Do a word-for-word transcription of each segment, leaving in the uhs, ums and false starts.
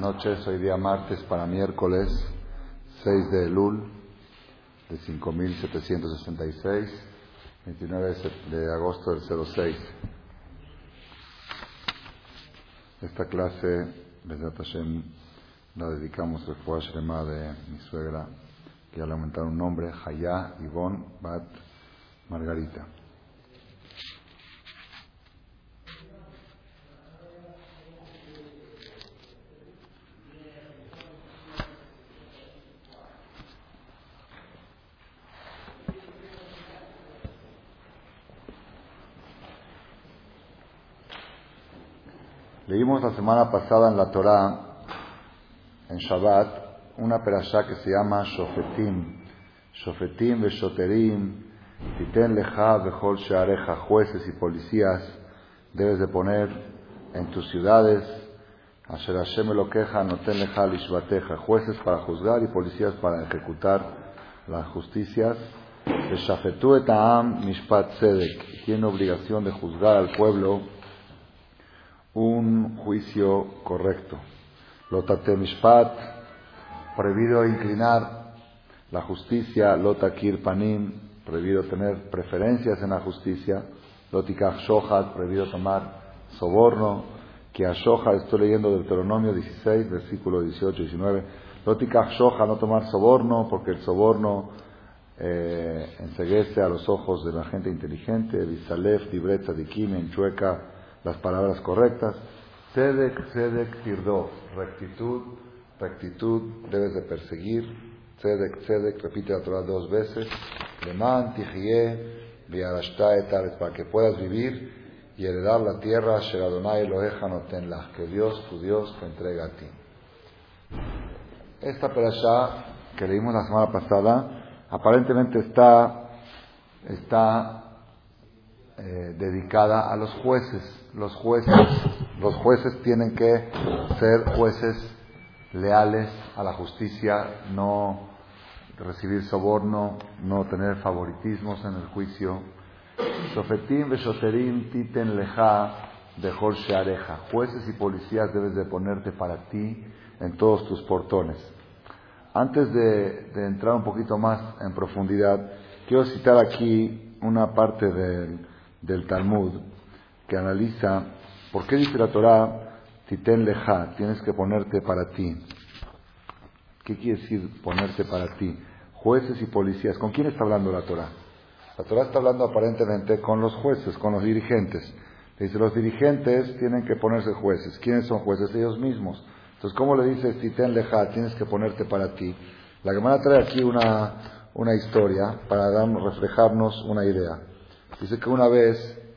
noches, hoy día martes para miércoles seis de Elul de cinco mil setecientos sesenta y seis, veintinueve de agosto del cero seis. Esta clase, Bezrat Hashem, la dedicamos al Fuah Shlema de mi suegra, que ya le aumentaron un nombre, Hayá Ivonne Bat Margarita. Leímos la semana pasada en la Torá, en Shabbat, una perashá que se llama Shofetim. Shofetim veshoterim, titen lecha bechol sheareja, jueces y policías debes de poner en tus ciudades, asher Hashem elokeja noten lecha lishvateja, jueces para juzgar y policías para ejecutar las justicias. Veshafetu et ha'am mishpat tzedek, tiene obligación de juzgar al pueblo un juicio correcto. Lotate mishpat, prohibido inclinar la justicia. Lotakir panim, prohibido tener preferencias en la justicia. Lotikach shohat, prohibido tomar soborno. Que a shohat, estoy leyendo del Deuteronomio dieciséis, versículo dieciocho y diecinueve. Lotikach shohat, no tomar soborno, porque el soborno eh, enceguece a los ojos de la gente inteligente. Visalef, dibret tzadikim, enchueca las palabras correctas. Tzedek, tzedek, tirdo, rectitud, rectitud, debes de perseguir. Tzedek, tzedek, repite la Torah dos veces. Leman, tijie, viarashta etaret, para que puedas vivir y heredar la tierra, Sher Adonai Eloheja notenla, que Dios, tu Dios, te entrega a ti. Esta perashá que leímos la semana pasada, aparentemente está, está Eh, dedicada a los jueces. Los jueces, los jueces tienen que ser jueces leales a la justicia, no recibir soborno, no tener favoritismos en el juicio. Sofetim veshoterim titen leja bechol sheareja, jueces y policías debes de ponerte para ti en todos tus portones. Antes de, de entrar un poquito más en profundidad, quiero citar aquí una parte del del Talmud, que analiza por qué dice la Torá, titen leja, tienes que ponerte para ti. ¿Qué quiere decir ponerte para ti? Jueces y policías. ¿Con quién está hablando la Torá? La Torá está hablando aparentemente con los jueces, con los dirigentes. Dice, los dirigentes tienen que ponerse jueces. ¿Quiénes son jueces? Ellos mismos. Entonces, ¿cómo le dices, titen leja, tienes que ponerte para ti? La Gemara trae aquí una, una historia para dar, reflejarnos una idea. Dice que una vez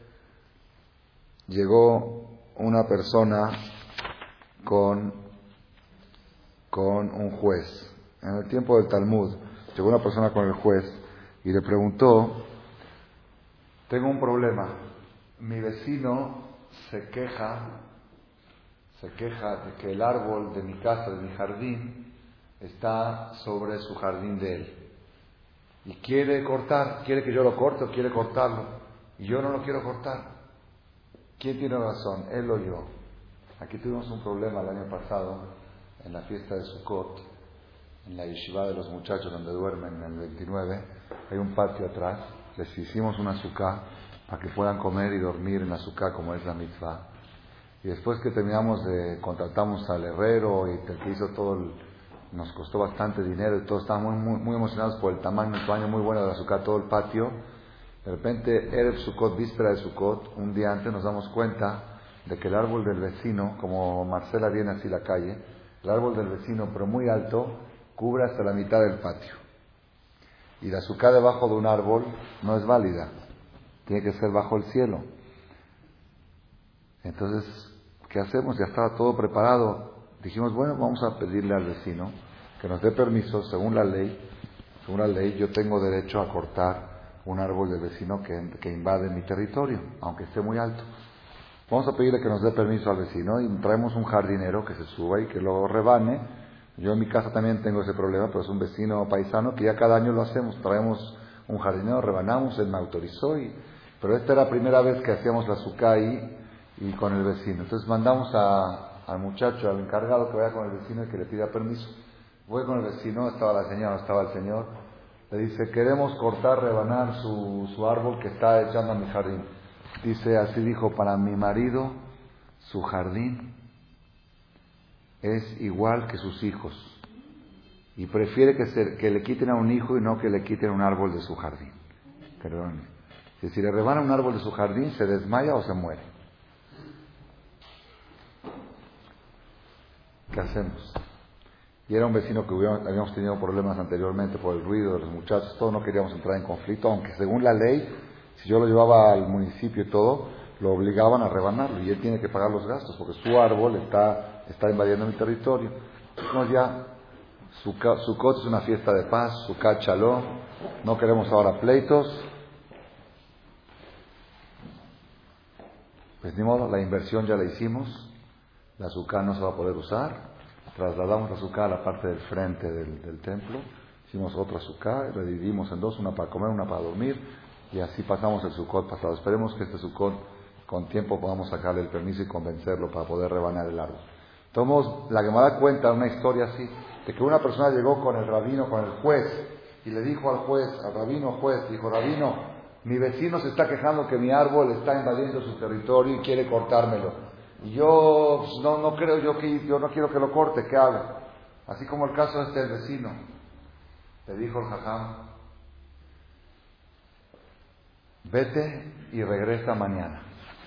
llegó una persona con, con un juez. En el tiempo del Talmud, llegó una persona con el juez y le preguntó, tengo un problema, mi vecino se queja, se queja de que el árbol de mi casa, de mi jardín, está sobre su jardín de él. Y quiere cortar, quiere que yo lo corte o quiere cortarlo. Y yo no lo quiero cortar. ¿Quién tiene razón? Él o yo. Aquí tuvimos un problema el año pasado, en la fiesta de Sukkot, en la yeshiva de los muchachos donde duermen en el veintinueve. Hay un patio atrás. Les hicimos una azúcar para que puedan comer y dormir en la azúcar como es la mitzvah. Y después que terminamos, de contratamos al herrero y el que hizo todo el... Nos costó bastante dinero y todos estábamos muy, muy, muy emocionados por el tamaño, el tamaño muy bueno de la azúcar, todo el patio. De repente, Erev Sukkot, víspera de Sukkot, un día antes nos damos cuenta de que el árbol del vecino, como Marcela viene así la calle, el árbol del vecino, pero muy alto, cubre hasta la mitad del patio. Y la azúcar debajo de un árbol no es válida, tiene que ser bajo el cielo. Entonces, ¿qué hacemos? Ya estaba todo preparado. Dijimos, bueno, vamos a pedirle al vecino que nos dé permiso, según la ley, según la ley, yo tengo derecho a cortar un árbol del vecino que, que invade mi territorio, aunque esté muy alto. Vamos a pedirle que nos dé permiso al vecino y traemos un jardinero que se suba y que lo rebane. Yo en mi casa también tengo ese problema, pero es un vecino paisano que ya cada año lo hacemos. Traemos un jardinero, rebanamos, él me autorizó, y, pero esta era la primera vez que hacíamos la azúcar ahí y con el vecino. Entonces mandamos a al muchacho, al encargado, que vaya con el vecino y que le pida permiso. Voy con el vecino, estaba la señora, estaba el señor. Le dice, queremos cortar, rebanar su, su árbol que está echando a mi jardín. Dice, así dijo, para mi marido, su jardín es igual que sus hijos. Y prefiere que, se, que le quiten a un hijo y no que le quiten un árbol de su jardín. Perdón. Si, si le rebanan un árbol de su jardín, se desmaya o se muere. ¿Qué hacemos? Y era un vecino que hubiéramos, habíamos tenido problemas anteriormente por el ruido de los muchachos, todos no queríamos entrar en conflicto, aunque según la ley, si yo lo llevaba al municipio y todo, lo obligaban a rebanarlo y él tiene que pagar los gastos porque su árbol está, está invadiendo mi territorio. Entonces ya, Sukkot es una fiesta de paz, Sukkot Shalom, no queremos ahora pleitos. Pues ni modo, la inversión ya la hicimos, la Sukkot no se va a poder usar. Trasladamos la Sukkot a la parte del frente del, del templo, hicimos otra Sukkot, la dividimos en dos, una para comer, una para dormir, y así pasamos el Sukkot pasado. Esperemos que este Sukkot con tiempo podamos sacarle el permiso y convencerlo para poder rebanar el árbol. Tomamos, la Gemara cuenta una historia así, de que una persona llegó con el rabino, con el juez, y le dijo al juez, al rabino juez, dijo, rabino, mi vecino se está quejando que mi árbol está invadiendo su territorio y quiere cortármelo. Y yo pues, no, no creo yo que yo no quiero que lo corte, ¿qué hago? Así como el caso de este vecino. Le dijo el jajam, vete y regresa mañana.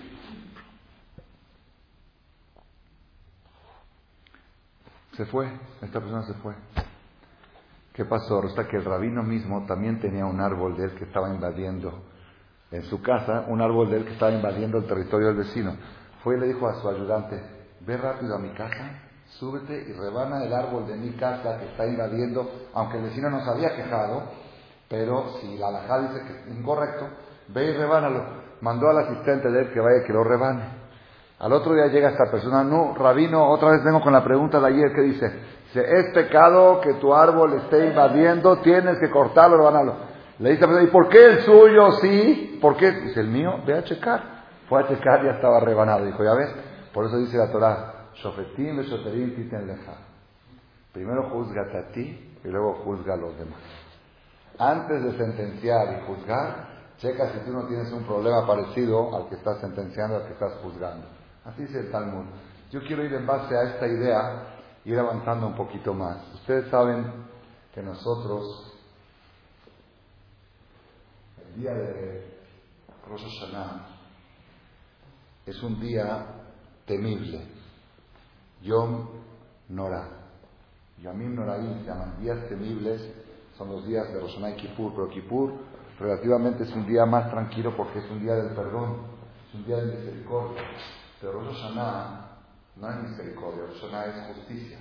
Se fue, esta persona se fue. ¿Qué pasó? Resulta que el rabino mismo también tenía un árbol de él que estaba invadiendo en su casa, un árbol de él que estaba invadiendo el territorio del vecino. Fue y le dijo a su ayudante, ve rápido a mi casa, súbete y rebana el árbol de mi casa que está invadiendo, aunque el vecino nos había quejado, pero si la halajá dice que es incorrecto, ve y rebánalo. Mandó al asistente de él que vaya y que lo rebane. Al otro día llega esta persona, no, rabino, otra vez vengo con la pregunta de ayer que dice, dice, es pecado que tu árbol esté invadiendo, tienes que cortarlo, rebanarlo. Le dice a la persona, ¿y por qué el suyo sí? ¿Por qué? Dice, el mío, ve a checar. Fue a checar, ya estaba rebanado. Dijo, ya ves, por eso dice la Torah, Shofetim ve Shoterim titen leja. Primero juzgate a ti y luego juzga a los demás. Antes de sentenciar y juzgar, checa si tú no tienes un problema parecido al que estás sentenciando, al que estás juzgando. Así dice el Talmud. Yo quiero ir en base a esta idea, ir avanzando un poquito más. Ustedes saben que nosotros, el día de Rosh Hashanah, es un día temible. Yom Norah. Yomim Noraim se llaman días temibles, son los días de Rosh Hashanah y Kippur, pero Kippur relativamente es un día más tranquilo porque es un día del perdón, es un día de misericordia. Pero Rosh Hashanah no es misericordia, Rosh Hashanah es justicia.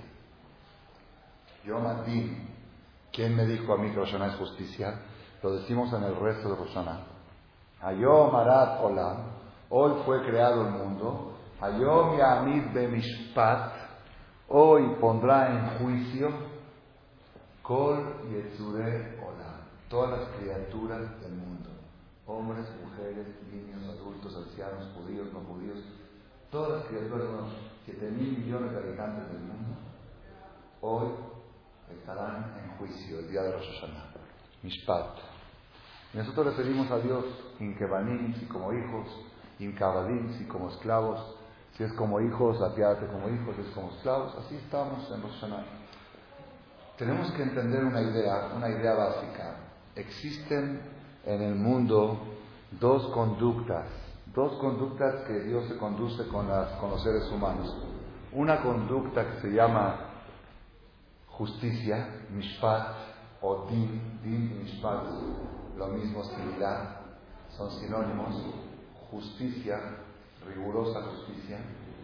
Yom Adin, ¿quién me dijo a mí que Rosh Hashanah es justicia? Lo decimos en el resto de Rosh Hashanah. Hayom Arat Olam, hoy fue creado el mundo. Hayom Yamid Bemishpat, hoy pondrá en juicio Kol Yetzure Olam, todas las criaturas del mundo, hombres, mujeres, niños, adultos, ancianos, judíos, no judíos, todas las criaturas de los siete mil millones de habitantes del mundo, hoy estarán en juicio el día de Rosh Hashanah, Mishpat. Y nosotros le pedimos a Dios, Inkebanim, si como hijos, Inkabadim, si como esclavos, si es como hijos, apiádate como hijos, si es como esclavos, así estamos en Rosh Hashanah. Tenemos que entender una idea, una idea básica. Existen en el mundo dos conductas, dos conductas que Dios se conduce con, las, con los seres humanos. Una conducta que se llama justicia, mishpat, o din, din y mishpat, lo mismo, similar, son sinónimos, justicia, rigurosa justicia.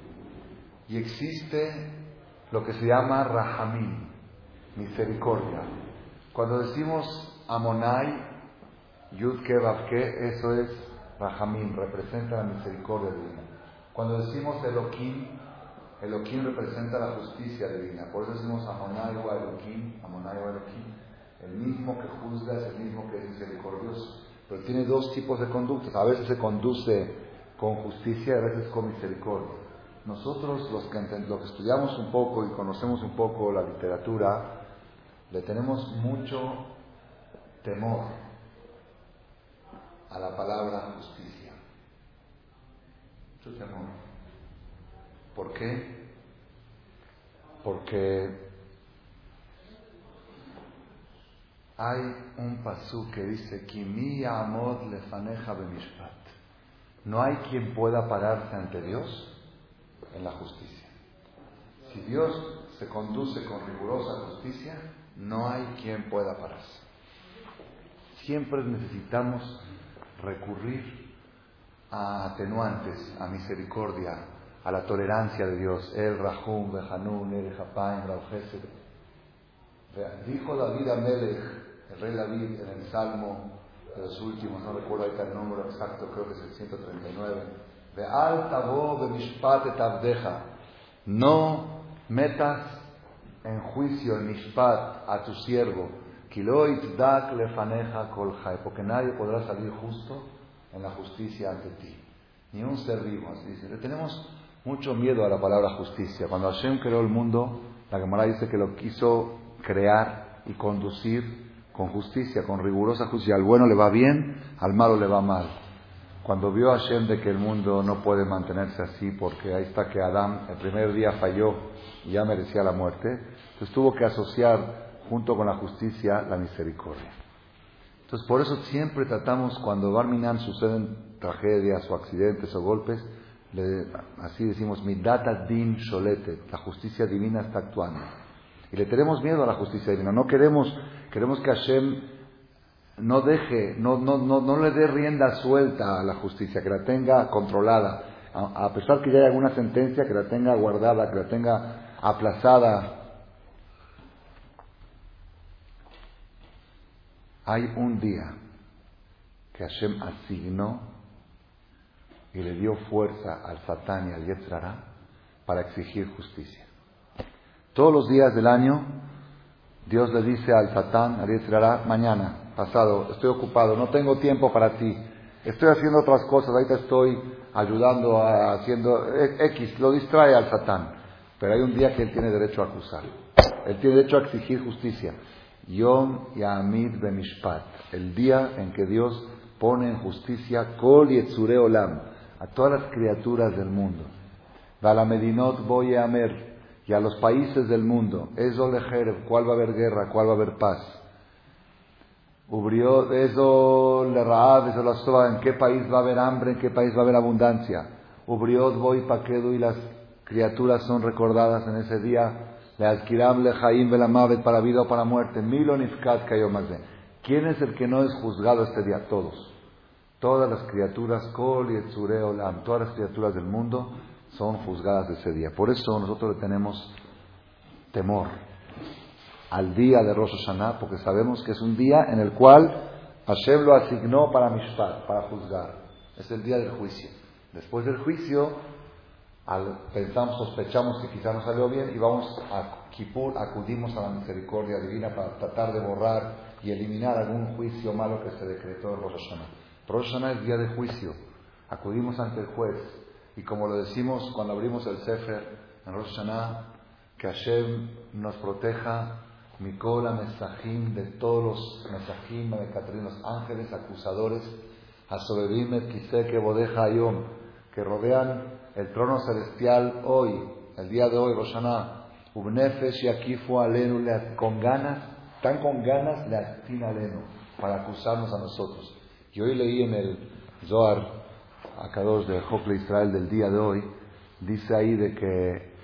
Y existe lo que se llama rahamim, misericordia. Cuando decimos Amonai, Yud-Ke, Vav-Ke, eso es Rahamim, representa la misericordia divina. Cuando decimos Elohim, Elohim representa la justicia divina. Por eso decimos Amonai o Elohim, Amonai o Elohim. El mismo que juzga es el mismo que es misericordioso. Pero tiene dos tipos de conductas. A veces se conduce con justicia y a veces con misericordia. nosotros los que, los que estudiamos un poco y conocemos un poco la literatura, le tenemos mucho temor a la palabra justicia. Mucho temor. ¿Por qué? Porque hay un pasú que dice: Kimi amod lefaneja bemishpat. No hay quien pueda pararse ante Dios en la justicia. Si Dios se conduce con rigurosa justicia, no hay quien pueda pararse. Siempre necesitamos recurrir a atenuantes, a misericordia, a la tolerancia de Dios. El Rahum, Behanun, El Japaim, Raujesed. Dijo David a Melech, el rey David, en el Salmo de los últimos, no recuerdo ahorita el número exacto, creo que es el ciento treinta y nueve. Ve'al tabo b'mishpat et abdeja. No metas en juicio, en mishpat, a tu siervo. Kilo itdak lefaneja kol jai. Porque nadie podrá salir justo en la justicia ante ti. Ni un ser vivo. Así dice. Le tenemos mucho miedo a la palabra justicia. Cuando Hashem creó el mundo, la Gemara dice que lo quiso crear y conducir con justicia, con rigurosa justicia. Al bueno le va bien, al malo le va mal. Cuando vio a Hashem de que el mundo no puede mantenerse así, porque ahí está que Adán el primer día falló y ya merecía la muerte, entonces tuvo que asociar junto con la justicia la misericordia. Entonces por eso siempre tratamos, cuando Barminan suceden tragedias o accidentes o golpes, le, así decimos, Midat ad-din sholete, la justicia divina está actuando. Y le tenemos miedo a la justicia divina. No queremos, queremos que Hashem no deje, no, no, no, no le dé rienda suelta a la justicia, que la tenga controlada. A, a pesar que ya hay alguna sentencia, que la tenga guardada, que la tenga aplazada. Hay un día que Hashem asignó y le dio fuerza al Satán y al Yetzer Hara para exigir justicia. Todos los días del año, Dios le dice al Satán, al Yetzer Hara: mañana, pasado, estoy ocupado, no tengo tiempo para ti, estoy haciendo otras cosas, ahorita estoy ayudando, a, haciendo X, lo distrae al Satán. Pero hay un día que él tiene derecho a acusar, él tiene derecho a exigir justicia. Yom Yamid Bemishpat, el día en que Dios pone en justicia Kol Yetzurei Olam, a todas las criaturas del mundo. Vala Medinot Boye Amer, y a los países del mundo. Eso lejer, ¿cuál va a haber guerra? ¿Cuál va a haber paz? Ubrió, eso le raab, eso la soba, ¿en qué país va a haber hambre? ¿En qué país va a haber abundancia? Ubriot boy paquedo, y las criaturas son recordadas en ese día. Le adquiram le jaim velamavet, para vida o para muerte. Milon ifkat kayomazé. ¿Quién es el que no es juzgado este día? Todos. Todas las criaturas, Kol Yetzurei Olam, todas las criaturas del mundo son juzgadas ese día. Por eso nosotros le tenemos temor al día de Rosh Hashanah, porque sabemos que es un día en el cual Hashem lo asignó para Mishpat, para juzgar. Es el día del juicio. Después del juicio, al, pensamos, sospechamos que quizá no salió bien y vamos a Kippur, acudimos a la misericordia divina para tratar de borrar y eliminar algún juicio malo que se decretó en Rosh Hashanah. Rosh Hashanah es día de juicio. Acudimos ante el juez. Y como lo decimos cuando abrimos el Sefer en Rosh Hashanah, que Hashem nos proteja, Mikola Mesajim, de todos los Mesajim, los ángeles acusadores, Asobebim et Kiseh que bodeja Ayom, que rodean el trono celestial hoy, el día de hoy, Rosh Hashanah, Ubnefesh Yakifu Alenu, con ganas, tan con ganas, le astin Alenu, para acusarnos a nosotros. Y hoy leí en el Zohar Akadosh de Jokle Israel del día de hoy, dice ahí de que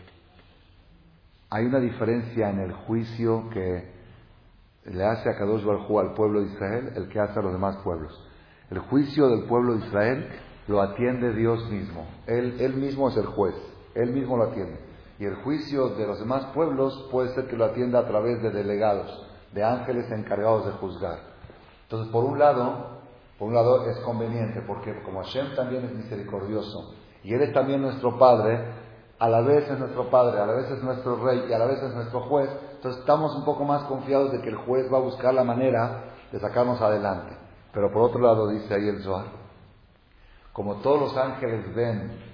hay una diferencia en el juicio que le hace Akadosh Baruj Hu al pueblo de Israel, el que hace a los demás pueblos. El juicio del pueblo de Israel lo atiende Dios mismo. Él, él mismo es el juez, él mismo lo atiende. Y el juicio de los demás pueblos puede ser que lo atienda a través de delegados, de ángeles encargados de juzgar. Entonces, por un lado, por un lado es conveniente, porque como Hashem también es misericordioso, y Él es también nuestro Padre, a la vez es nuestro Padre, a la vez es nuestro Rey, y a la vez es nuestro Juez, entonces estamos un poco más confiados de que el Juez va a buscar la manera de sacarnos adelante. Pero por otro lado, dice ahí el Zohar, como todos los ángeles ven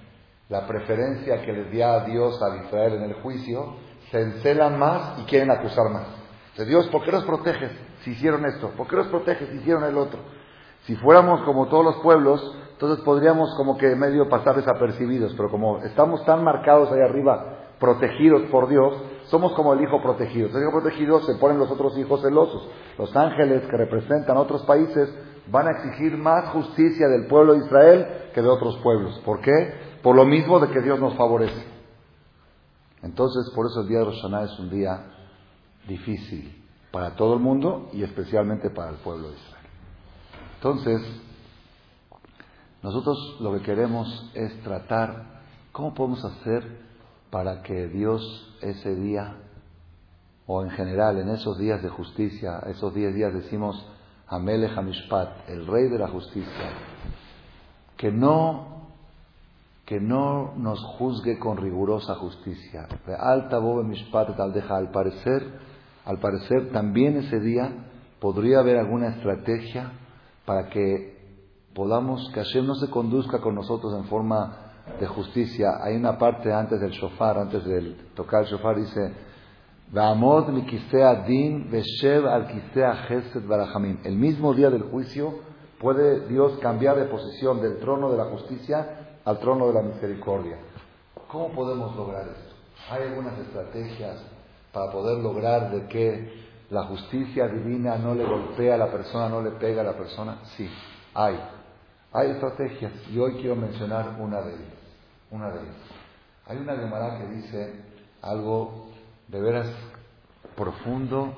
la preferencia que les dio a Dios a Israel en el juicio, se encelan más y quieren acusar más. De Dios, ¿por qué los proteges si hicieron esto? ¿Por qué los proteges si hicieron el otro? Si fuéramos como todos los pueblos, entonces podríamos como que medio pasar desapercibidos, pero como estamos tan marcados ahí arriba, protegidos por Dios, somos como el hijo protegido. El hijo protegido se ponen los otros hijos celosos. Los ángeles que representan a otros países van a exigir más justicia del pueblo de Israel que de otros pueblos. ¿Por qué? Por lo mismo de que Dios nos favorece. Entonces, por eso el día de Rosh Hashanah es un día difícil para todo el mundo y especialmente para el pueblo de Israel. Entonces, nosotros lo que queremos es tratar, ¿cómo podemos hacer para que Dios ese día, o en general en esos días de justicia, esos diez días decimos Hamelech HaMishpat, el rey de la justicia, que no, que no nos juzgue con rigurosa justicia? Alta Bobe Mishpat tal deja, al parecer, al parecer también ese día podría haber alguna estrategia para que podamos, que Hashem no se conduzca con nosotros en forma de justicia. Hay una parte antes del shofar, antes de tocar el shofar, dice Va'amod mi kisea din veshev al kisea chesed barachamim. El mismo día del juicio puede Dios cambiar de posición del trono de la justicia al trono de la misericordia. ¿Cómo podemos lograr esto? ¿Hay algunas estrategias para poder lograr de que la justicia divina no le golpea a la persona, no le pega a la persona? Sí, hay. Hay estrategias y hoy quiero mencionar una de ellas. Una de ellas. Hay una Gemara que dice algo de veras profundo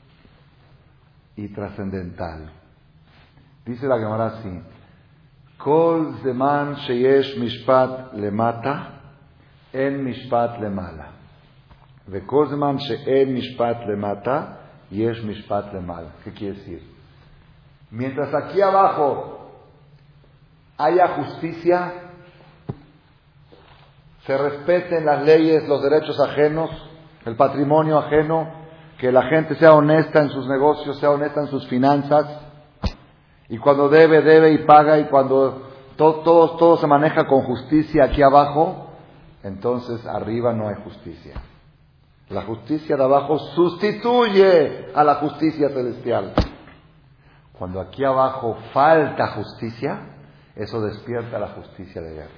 y trascendental. Dice la Gemara así: Kol zeman sheyesh mishpat lemata, en mishpat lemala. Ve kol zeman she'en mishpat lemata, yesh mishpat lemala. ¿Qué quiere decir? Mientras aquí abajo haya justicia, se respeten las leyes, los derechos ajenos, el patrimonio ajeno, que la gente sea honesta en sus negocios, sea honesta en sus finanzas, y cuando debe, debe y paga, y cuando todo, todo, todo se maneja con justicia aquí abajo, entonces arriba no hay justicia. La justicia de abajo sustituye a la justicia celestial. Cuando aquí abajo falta justicia, eso despierta la justicia de allá arriba.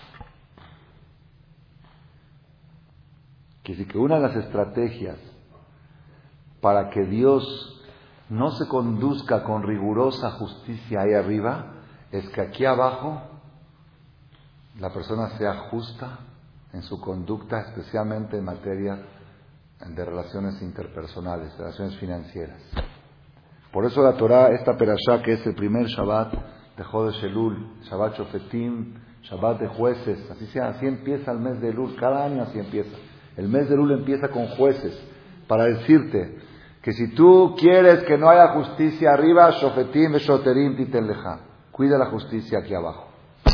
Quiere decir que una de las estrategias para que Dios no se conduzca con rigurosa justicia ahí arriba es que aquí abajo la persona sea justa en su conducta, especialmente en materia de relaciones interpersonales, relaciones financieras. Por eso la Torah, esta perashá que es el primer Shabbat de Jodesh Elul, Shabbat Shofetim, Shabbat de jueces, así sea, así empieza el mes de Elul, cada año así empieza. El mes de Elul empieza con jueces, para decirte que si tú quieres que no haya justicia arriba, Shofetim Veshoterim Titen Leja, cuida la justicia aquí abajo.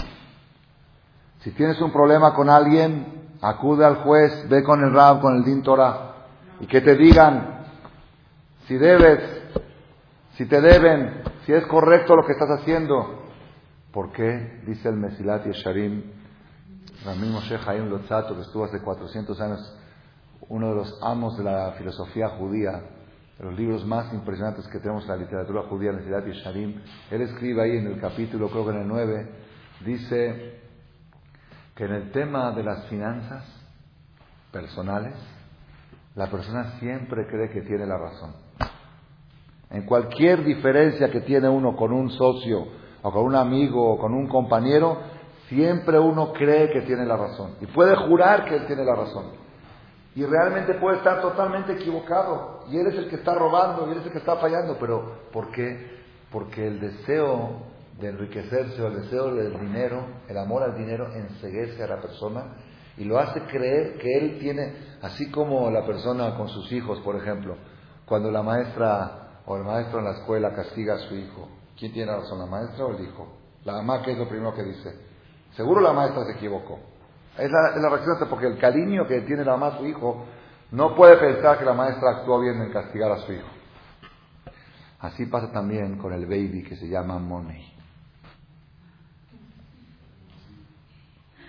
Si tienes un problema con alguien, acude al juez, ve con el Rab, con el Din Torah, y que te digan si debes, si te deben, si es correcto lo que estás haciendo. ¿Por qué? Dice el Mesilat Yesharim, Rami Moshe Chaim Lotzato, que estuvo hace cuatrocientos años, uno de los amos de la filosofía judía, de los libros más impresionantes que tenemos en la literatura judía, el Mesilat Yesharim. Él escribe ahí en el capítulo, creo que en el nueve, dice que en el tema de las finanzas personales, la persona siempre cree que tiene la razón. En cualquier diferencia que tiene uno con un socio, o con un amigo, o con un compañero, siempre uno cree que tiene la razón. Y puede jurar que él tiene la razón. Y realmente puede estar totalmente equivocado. Y él es el que está robando, y él es el que está fallando. Pero, ¿por qué? Porque el deseo de enriquecerse, o el deseo del dinero, el amor al dinero, enceguece a la persona y lo hace creer que él tiene, así como la persona con sus hijos, por ejemplo, cuando la maestra o el maestro en la escuela castiga a su hijo, ¿quién tiene razón, la maestra o el hijo? La mamá, ¿qué es lo primero que dice? Seguro la maestra se equivocó. Es la, es la reacción, porque el cariño que tiene la mamá a su hijo no puede pensar que la maestra actuó bien en castigar a su hijo. Así pasa también con el baby que se llama Money.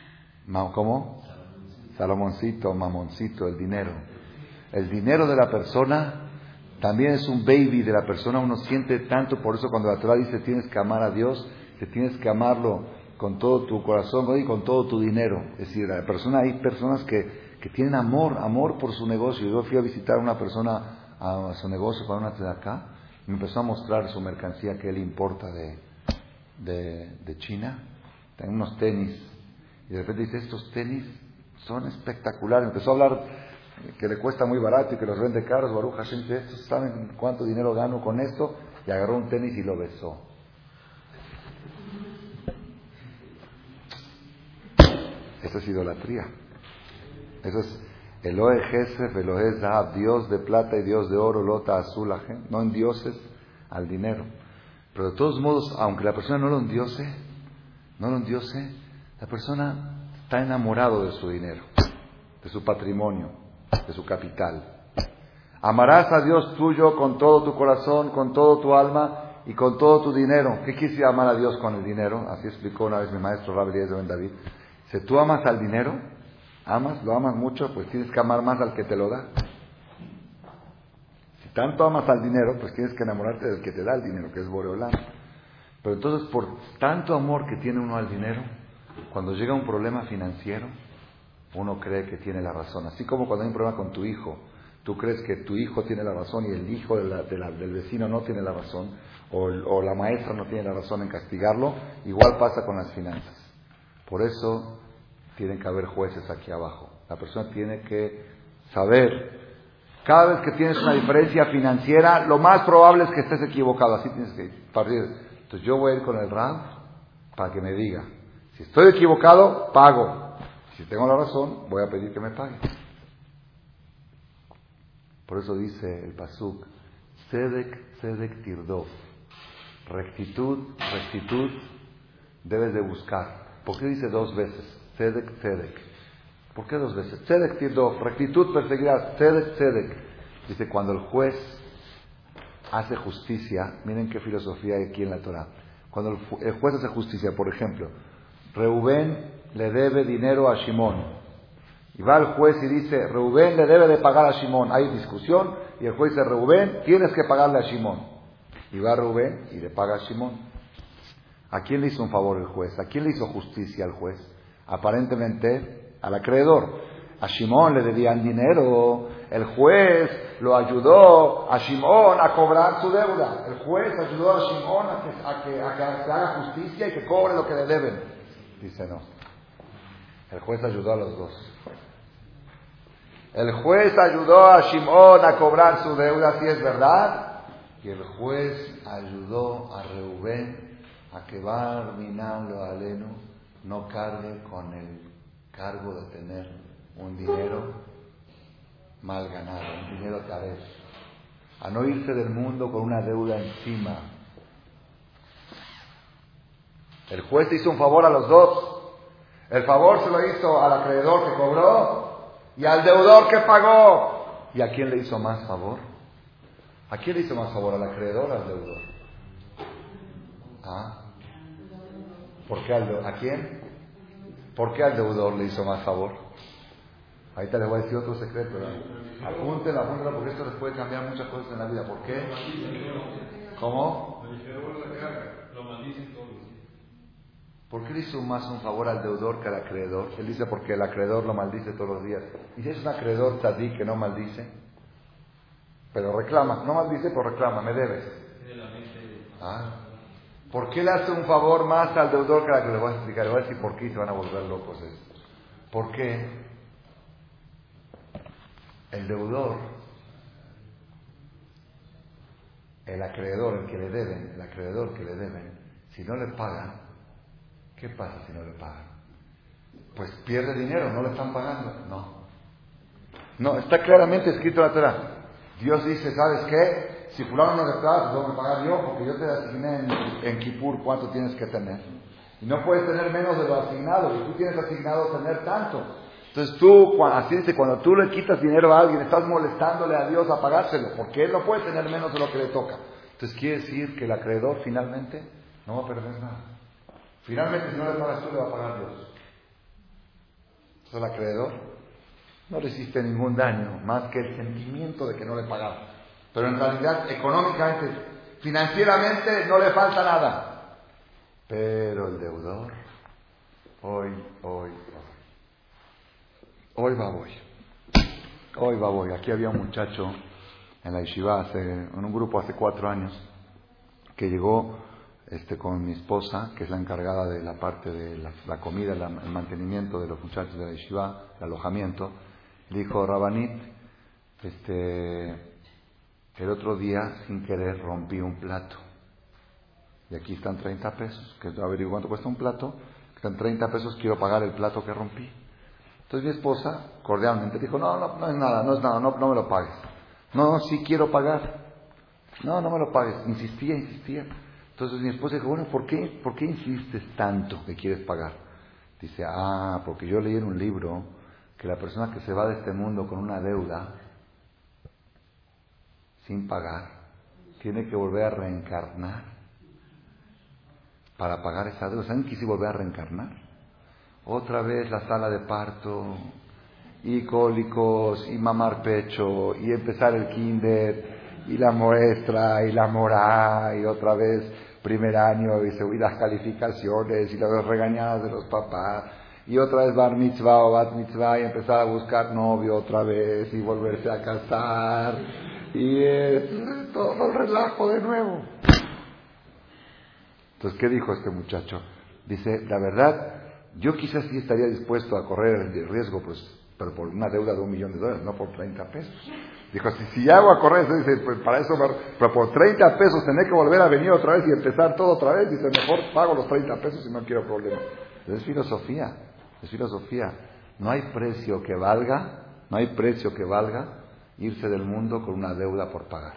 ¿Cómo? Salomoncito, mamoncito, el dinero. El dinero de la persona también es un baby de la persona. Uno siente tanto, por eso cuando la Torah dice tienes que amar a Dios, que tienes que amarlo con todo tu corazón y con todo tu dinero. Es decir, la persona, hay personas que, que tienen amor, amor por su negocio. Yo fui a visitar a una persona a su negocio para una de acá, y me empezó a mostrar su mercancía que él importa de, de, de China. Tiene unos tenis, y de repente dice, estos tenis son espectaculares. Empezó a hablar que le cuesta muy barato y que los vende caros. Baruch Hashem, dice, estos saben cuánto dinero gano con esto, y agarró un tenis y lo besó. Eso es idolatría. Eso es Elohe Gesef, Elohe Zahab, Dios de plata y Dios de oro, Lota Azul, no en dioses al dinero. Pero de todos modos, aunque la persona no lo endiose, no lo endiose, la persona está enamorado de su dinero, de su patrimonio, de su capital. Amarás a Dios tuyo con todo tu corazón, con todo tu alma y con todo tu dinero. ¿Qué quise amar a Dios con el dinero? Así explicó una vez mi maestro Rabbi Eliezer Ben David. Si tú amas al dinero, amas, lo amas mucho, pues tienes que amar más al que te lo da. Si tanto amas al dinero, pues tienes que enamorarte del que te da el dinero, que es Boreolán. Pero entonces, por tanto amor que tiene uno al dinero, cuando llega un problema financiero, uno cree que tiene la razón. Así como cuando hay un problema con tu hijo, tú crees que tu hijo tiene la razón y el hijo de la, de la, del vecino no tiene la razón, o, o la maestra no tiene la razón en castigarlo, igual pasa con las finanzas. Por eso tienen que haber jueces aquí abajo. La persona tiene que saber, cada vez que tienes una diferencia financiera, lo más probable es que estés equivocado. Así tienes que partir. Entonces yo voy a ir con el Rab para que me diga, si estoy equivocado, pago. Si tengo la razón, voy a pedir que me pague. Por eso dice el Pasuk, Tzedek, Tzedek Tirdov. Rectitud, rectitud debes de buscar. ¿Por qué dice dos veces? Tzedek, Tzedek. ¿Por qué dos veces? Tzedek Tirdov. Rectitud perseguirás. Tzedek, Tzedek. Dice, cuando el juez hace justicia, miren qué filosofía hay aquí en la Torah. Cuando el, el juez hace justicia, por ejemplo, Reubén le debe dinero a Shimón. Y va el juez y dice, Reubén le debe de pagar a Shimón. Hay discusión y el juez dice, Reubén, tienes que pagarle a Shimón. Y va Reubén y le paga a Shimón. ¿A quién le hizo un favor el juez? ¿A quién le hizo justicia el juez? Aparentemente al acreedor. A Shimón le debían dinero. El juez lo ayudó a Shimón a cobrar su deuda. El juez ayudó a Shimón a que, a que, a que se haga justicia y que cobre lo que le deben. Dice no. El juez ayudó a los dos. El juez ayudó a Shimón a cobrar su deuda, si es verdad. Y el juez ayudó a Reubén a que Bar Minan lo aleno no cargue con el cargo de tener un dinero mal ganado, un dinero taref, a no irse del mundo con una deuda encima. El juez hizo un favor a los dos. El favor se lo hizo al acreedor que cobró y al deudor que pagó. ¿Y a quién le hizo más favor? ¿A quién le hizo más favor? ¿Al acreedor o al deudor? ¿Ah? ¿Por qué al deudor? ¿A quién? ¿Por qué al deudor le hizo más favor? Ahorita les voy a decir otro secreto, ¿verdad? Apúntenlo, apúntenlo, porque esto les puede cambiar muchas cosas en la vida. ¿Por qué? ¿Cómo? ¿Por qué le hizo más un favor al deudor que al acreedor? Él dice porque el acreedor lo maldice todos los días. ¿Y si es un acreedor tzadik que no maldice? Pero reclama, no maldice, pero reclama, me debes. ¿Ah? ¿Por qué le hace un favor más al deudor que al que les voy a explicar? Les voy a decir por qué se van a volver locos estos. ¿Por qué? El deudor, el acreedor, el que le deben, el acreedor que le deben, si no le pagan, ¿qué pasa si no le pagan? Pues pierde dinero, no le están pagando. No. No, está claramente escrito en la Torah. Dios dice, ¿sabes qué? Si fulano no le paga, tengo que pagar yo, porque yo te asigné en, en Kippur cuánto tienes que tener. Y no puedes tener menos de lo asignado, y tú tienes asignado tener tanto. Entonces tú, así dice, cuando tú le quitas dinero a alguien, estás molestándole a Dios a pagárselo, porque él no puede tener menos de lo que le toca. Entonces quiere decir que el acreedor finalmente no va a perder nada. Finalmente, si no le pagas tú, le va a pagar Dios. el acreedor no le hiciste ningún daño, más que el sentimiento de que no le pagaba. Pero en realidad, económicamente, financieramente, no le falta nada. Pero el deudor, hoy, hoy, hoy, hoy va voy. Hoy va voy. Aquí había un muchacho en la yeshiva, hace, en un grupo hace cuatro años, que llegó este, con mi esposa, que es la encargada de la parte de la, la comida, la, el mantenimiento de los muchachos de la yeshiva, el alojamiento. Le dijo, Rabanit, este, el otro día, sin querer, rompí un plato. Y aquí están treinta pesos. Que averiguo cuánto cuesta un plato. Están treinta pesos, quiero pagar el plato que rompí. Entonces mi esposa, cordialmente, dijo, no, no, no es nada, no es nada, no, no me lo pagues. No, sí quiero pagar. No, no me lo pagues. Insistía, insistía. Entonces mi esposa dijo, bueno, ¿por qué, ¿por qué insistes tanto que quieres pagar? Dice, ah, porque yo leí en un libro que la persona que se va de este mundo con una deuda sin pagar tiene que volver a reencarnar para pagar esa deuda. ¿Saben qué hice volver a reencarnar? Otra vez la sala de parto y cólicos y mamar pecho y empezar el kinder y la muestra y la morá y otra vez primer año y, y las calificaciones y las regañadas de los papás y otra vez bar mitzvah o bat mitzvah y empezar a buscar novio otra vez y volverse a casar y es todo el relajo de nuevo. Entonces, ¿qué dijo este muchacho? Dice, la verdad, yo quizás sí estaría dispuesto a correr el riesgo, pues, pero por una deuda de un millón de dólares, no por treinta pesos. Dijo, si, si hago a correr, dice, pues para eso, pero por treinta pesos tener que volver a venir otra vez y empezar todo otra vez, dice, mejor pago los treinta pesos y no quiero problemas. Es filosofía, es filosofía. No hay precio que valga, no hay precio que valga irse del mundo con una deuda por pagar.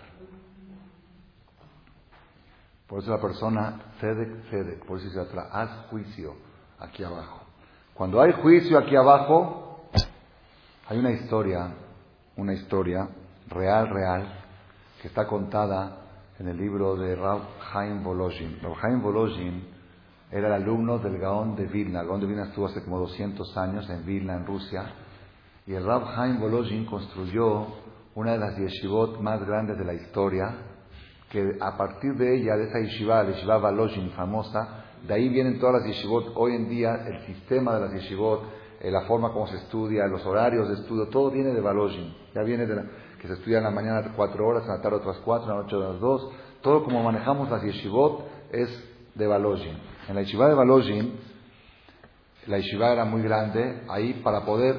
Por eso la persona cede, cede, por eso dice atrás, haz juicio aquí abajo. Cuando hay juicio aquí abajo, hay una historia, una historia real, real, que está contada en el libro de Rav Chaim Volozhin. Rav Chaim Volozhin era el alumno del Gaón de Vilna. El Gaón de Vilna estuvo hace como doscientos años en Vilna, en Rusia. Y el Rav Chaim Volozhin construyó una de las yeshivot más grandes de la historia, que a partir de ella, de esa yeshiva, la yeshiva Volozhin famosa, de ahí vienen todas las yeshivot. Hoy en día, el sistema de las yeshivot, eh, la forma como se estudia, los horarios de estudio, todo viene de Volozhin. Ya viene de la, que se estudia en la mañana cuatro horas, en la tarde otras cuatro, en la noche otras dos. Todo como manejamos las yeshivot es de Volozhin. En la yeshiva de Volozhin, la yeshiva era muy grande. Ahí, para poder,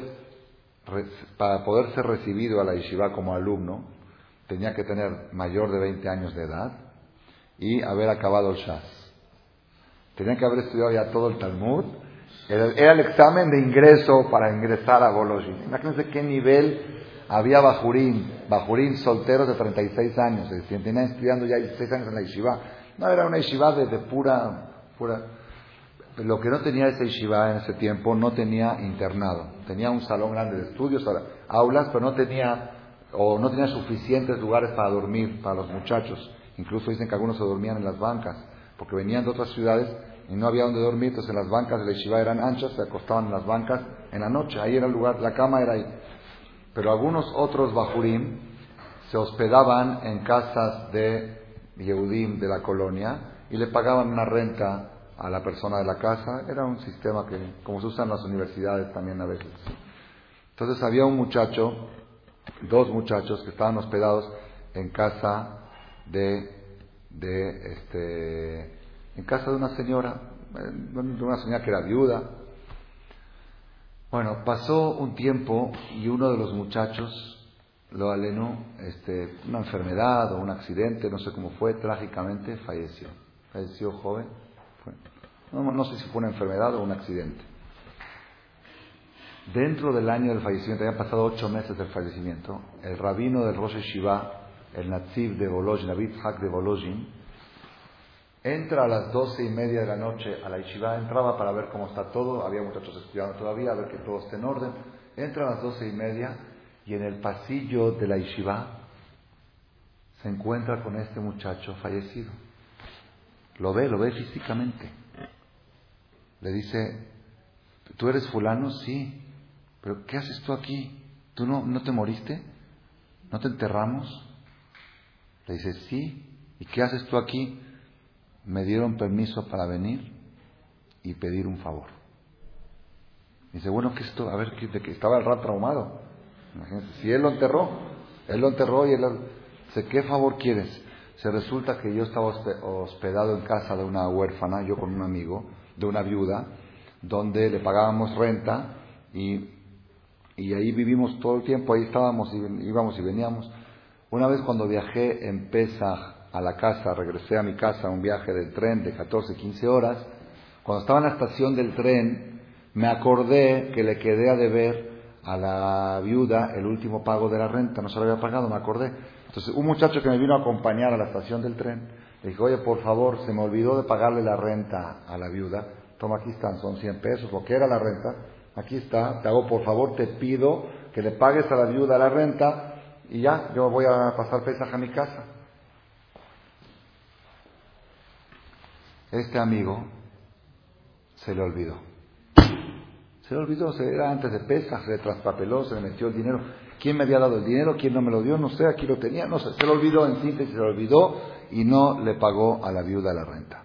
para poder ser recibido a la yeshiva como alumno, tenía que tener mayor de veinte años de edad y haber acabado el Shas. Tenía que haber estudiado ya todo el Talmud. Era, era el examen de ingreso para ingresar a Volozhin. Imagínense qué nivel había bajurín, bajurín solteros de treinta y seis años. Es decir, tenían estudiando ya dieciséis años en la yeshiva. No, era una yeshiva de, de pura, pura... Lo que no tenía esa yeshiva en ese tiempo, no tenía internado. Tenía un salón grande de estudios, aulas, pero no tenía... o no tenía suficientes lugares para dormir para los muchachos. Incluso dicen que algunos se dormían en las bancas, porque venían de otras ciudades y no había donde dormir. Entonces las bancas de la yeshiva eran anchas, se acostaban en las bancas en la noche. Ahí era el lugar, la cama era ahí. Pero algunos otros bajurim se hospedaban en casas de Yehudim de la colonia y le pagaban una renta a la persona de la casa. Era un sistema que, como se usa en las universidades también a veces. Entonces había un muchacho, dos muchachos que estaban hospedados en casa de, de este, en casa de una señora, de una señora que era viuda. Bueno, pasó un tiempo y uno de los muchachos lo alenó, este, una enfermedad o un accidente, no sé cómo fue, trágicamente falleció. Falleció joven. Fue, no, no sé si fue una enfermedad o un accidente. Dentro del año del fallecimiento, habían pasado ocho meses del fallecimiento, el rabino del Rosh Yeshiva, el Natziv de Volozhin, David Hak de Volozhin, entra a las doce y media de la noche a la yeshiva, entraba para ver cómo está todo, había muchachos estudiando todavía, a ver que todo esté en orden. Entra a las doce y media y en el pasillo de la yeshiva se encuentra con este muchacho fallecido. Lo ve, lo ve físicamente. Le dice, ¿tú eres fulano? Sí. ¿pero qué haces tú aquí? ¿Tú no, no te moriste? ¿No te enterramos? Le dice, sí. ¿Y qué haces tú aquí? Me dieron permiso para venir y pedir un favor. Dice, bueno, ¿qué es esto? A ver, de que estaba el Rab traumado. Imagínense, si él lo enterró, él lo enterró y él dice, ¿qué favor quieres? Se resulta que yo estaba hospedado en casa de una huérfana, yo con un amigo, de una viuda, donde le pagábamos renta y, y ahí vivimos todo el tiempo, ahí estábamos y íbamos y veníamos. Una vez cuando viajé en Pesaj a la casa, regresé a mi casa, un viaje del tren de catorce, quince horas, cuando estaba en la estación del tren, me acordé que le quedé a deber a la viuda el último pago de la renta, no se lo había pagado, me acordé. Entonces, un muchacho que me vino a acompañar a la estación del tren, le dijo, oye, por favor, se me olvidó de pagarle la renta a la viuda, toma, aquí están, son cien pesos, lo que era la renta, aquí está, te hago, por favor, te pido que le pagues a la viuda la renta, y ya, yo voy a pasar Pesaj a mi casa. Este amigo se le olvidó. Se le olvidó, se era antes de Pesaj, se le traspapeló, se le metió el dinero. ¿Quién me había dado el dinero? ¿Quién no me lo dio? No sé, aquí lo tenía, no sé. Se le olvidó, en síntesis, se le olvidó y no le pagó a la viuda la renta.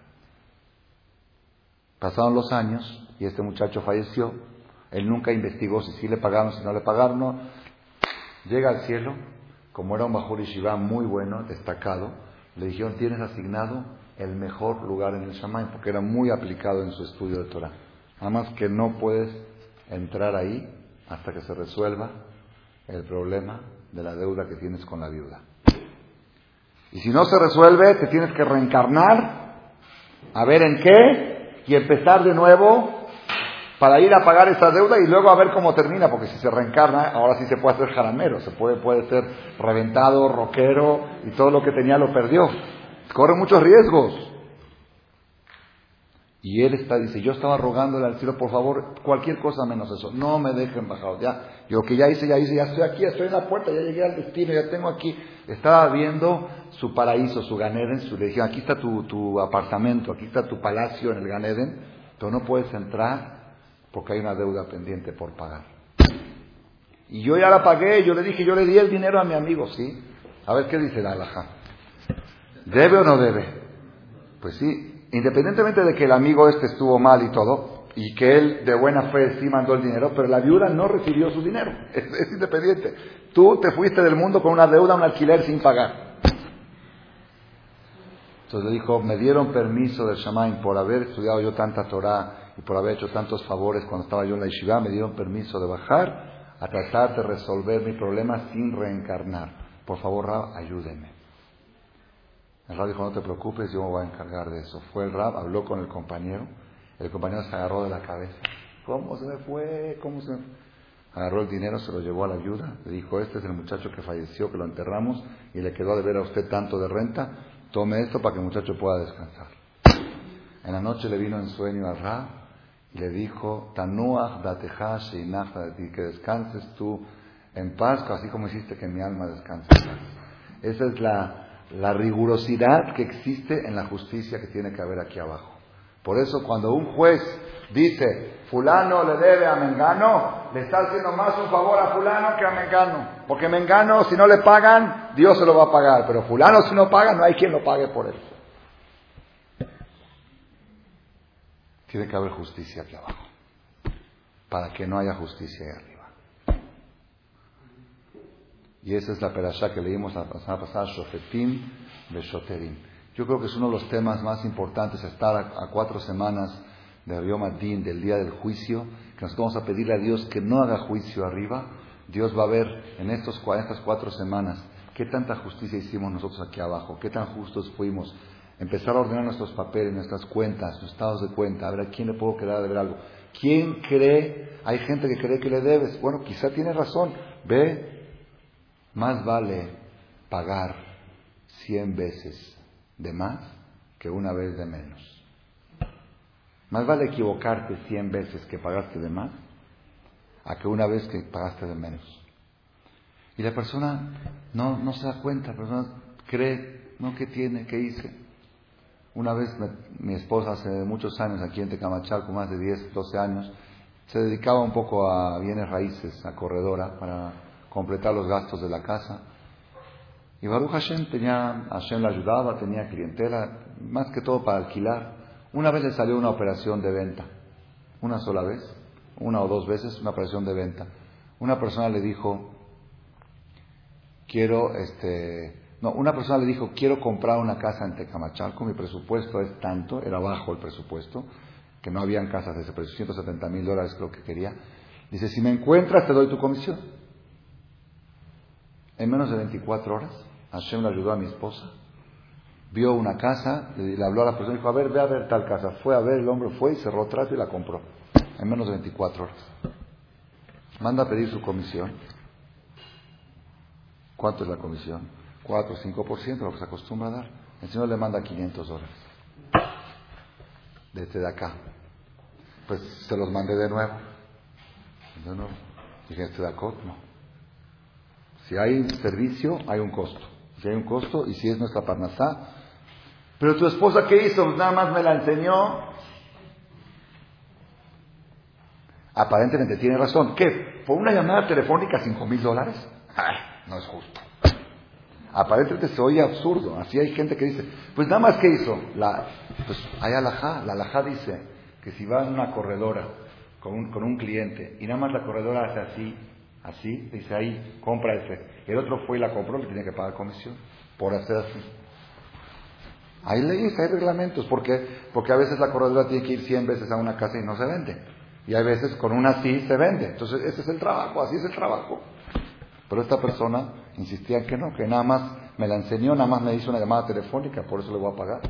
Pasaron los años y este muchacho falleció. Él nunca investigó si sí le pagaron, si no le pagaron. No. Llega al cielo, como era un Bajur Yeshiva muy bueno, destacado, le dijeron, tienes asignado el mejor lugar en el Shamayim, porque era muy aplicado en su estudio de Torah. Nada más que no puedes entrar ahí hasta que se resuelva el problema de la deuda que tienes con la viuda. Y si no se resuelve, te tienes que reencarnar, a ver en qué, y empezar de nuevo para ir a pagar esa deuda y luego a ver cómo termina, porque si se reencarna, ahora sí se puede hacer jaramero, se puede, puede ser reventado, rockero, y todo lo que tenía lo perdió. Corre muchos riesgos. Y él está, dice, yo estaba rogándole al cielo, por favor, cualquier cosa menos eso, no me dejen bajado, ya, yo que ya hice, ya hice, ya estoy aquí, estoy en la puerta, ya llegué al destino, ya tengo aquí, estaba viendo su paraíso, su Gan Eden, su, le dijeron, aquí está tu, tu apartamento, aquí está tu palacio en el Gan Eden, pero no puedes entrar porque hay una deuda pendiente por pagar. Y yo ya la pagué, yo le dije, yo le di el dinero a mi amigo, ¿sí? A ver qué dice la halajá. ¿Debe o no debe? Pues sí. Independientemente de que el amigo este estuvo mal y todo, y que él de buena fe sí mandó el dinero, pero la viuda no recibió su dinero. Es, es independiente. Tú te fuiste del mundo con una deuda, un alquiler sin pagar. Entonces le dijo, me dieron permiso del Shamayim por haber estudiado yo tanta Torah y por haber hecho tantos favores cuando estaba yo en la yeshiva, me dieron permiso de bajar a tratar de resolver mi problema sin reencarnar. Por favor, Rab, ayúdenme. El Rab dijo, no te preocupes, yo me voy a encargar de eso. Fue el Rab, habló con el compañero, el compañero se agarró de la cabeza. ¿Cómo se me fue? ¿Cómo se me fue? Agarró el dinero, se lo llevó a la viuda, le dijo, este es el muchacho que falleció, que lo enterramos, y le quedó a deber a usted tanto de renta, tome esto para que el muchacho pueda descansar. En la noche le vino en sueño al Rab, y le dijo, Tanuach dateja sheinach dati, que descanses tú en paz, así como hiciste que mi alma descanse en paz. Esa es la... la rigurosidad que existe en la justicia que tiene que haber aquí abajo. Por eso cuando un juez dice, fulano le debe a Mengano, le está haciendo más un favor a fulano que a Mengano. Porque Mengano, si no le pagan, Dios se lo va a pagar. Pero fulano, si no paga, no hay quien lo pague por él. Tiene que haber justicia aquí abajo, para que no haya justicia ahí arriba. Y esa es la perashá que leímos la semana pasada, Shofetim Beshoterim. Yo creo que es uno de los temas más importantes, estar a, a cuatro semanas de Yom Adin, del día del juicio, que nos vamos a pedirle a Dios que no haga juicio arriba. Dios va a ver en, estos, en estas cuatro semanas qué tanta justicia hicimos nosotros aquí abajo, qué tan justos fuimos. Empezar a ordenar nuestros papeles, nuestras cuentas, nuestros estados de cuenta, a ver a quién le puedo quedar a deber algo. ¿Quién cree? Hay gente que cree que le debes. Bueno, quizá tiene razón. Ve, más vale pagar cien veces de más que una vez de menos. Más vale equivocarte cien veces que pagaste de más a que una vez que pagaste de menos. Y la persona no, no se da cuenta, la persona cree, ¿no? ¿Qué tiene? ¿Qué hice? Una vez me, mi esposa hace muchos años aquí en Tecamachalco, más de diez, doce años, se dedicaba un poco a bienes raíces, a corredora, para completar los gastos de la casa. Y Baruch Hashem tenía, Hashem le ayudaba, tenía clientela, más que todo para alquilar. Una vez le salió una operación de venta, una sola vez, una o dos veces, una operación de venta. Una persona le dijo, quiero, este, no, una persona le dijo, quiero comprar una casa en Tecamachalco, mi presupuesto es tanto, era bajo el presupuesto, que no habían casas de ese precio, ciento setenta mil dólares creo que quería. Dice, si me encuentras te doy tu comisión. En menos de veinticuatro horas, Hashem le ayudó a mi esposa, vio una casa, le habló a la persona y dijo, a ver, ve a ver tal casa. Fue a ver, el hombre fue y cerró trato y la compró. En menos de veinticuatro horas. Manda a pedir su comisión. ¿Cuánto es la comisión? cuatro o cinco por ciento, lo que se acostumbra a dar. El Señor le manda quinientos dólares. Desde de acá. Pues se los mandé de nuevo. De nuevo. Dije, este de acá, no. Si hay servicio, hay un costo. Si hay un costo, y si es nuestra parnasá. Pero tu esposa, ¿qué hizo? Nada más me la enseñó. Aparentemente tiene razón. ¿Qué? ¿Por una llamada telefónica cinco mil dólares? Ay, no es justo. Aparentemente se oye absurdo. Así hay gente que dice, pues nada más, ¿qué hizo? La, pues hay alajá. La alajá dice que si va en una corredora con un, con un cliente y nada más la corredora hace así, así, dice ahí, compra ese. El otro fue y la compró, le tiene que pagar comisión por hacer así. Hay leyes, hay reglamentos. ¿Por qué? Porque a veces la corredora tiene que ir cien veces a una casa y no se vende. Y hay veces con una sí se vende. Entonces ese es el trabajo, así es el trabajo. Pero esta persona insistía en que no, que nada más me la enseñó, nada más me hizo una llamada telefónica, por eso le voy a pagar.